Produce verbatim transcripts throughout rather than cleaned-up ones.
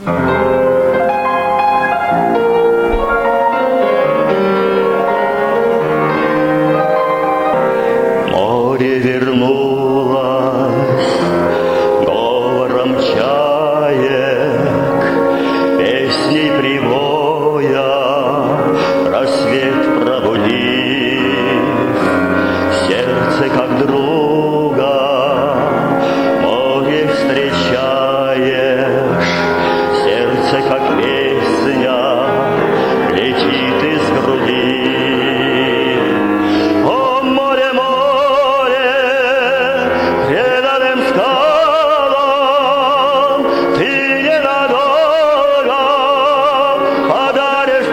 Море вернулось говором чаек, песней прибоя, рассвет пробудив, сердце как друга, море встречаешь, сердце как песня летит из груди. О, море, море, преданным скалам ты ненадолго подаришь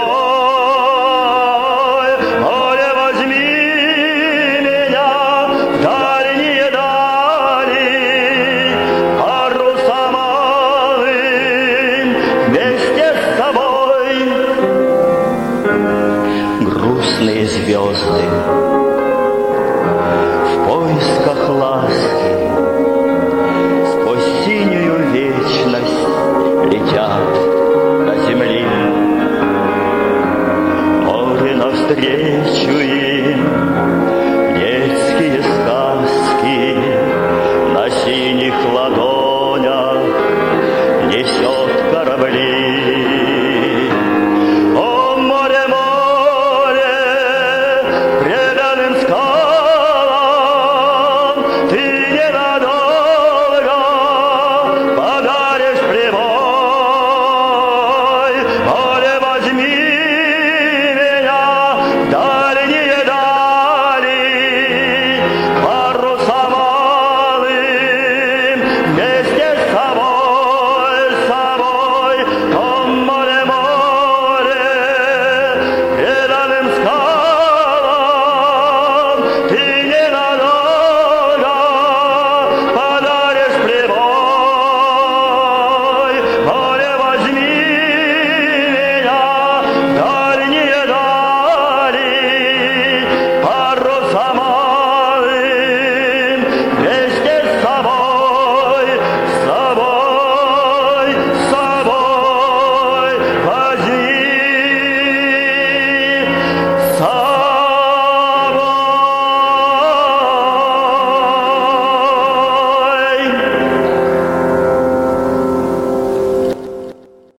прибой. Море, возьми меня в дальние дали, парусом малым вместе с собой. Грустные звезды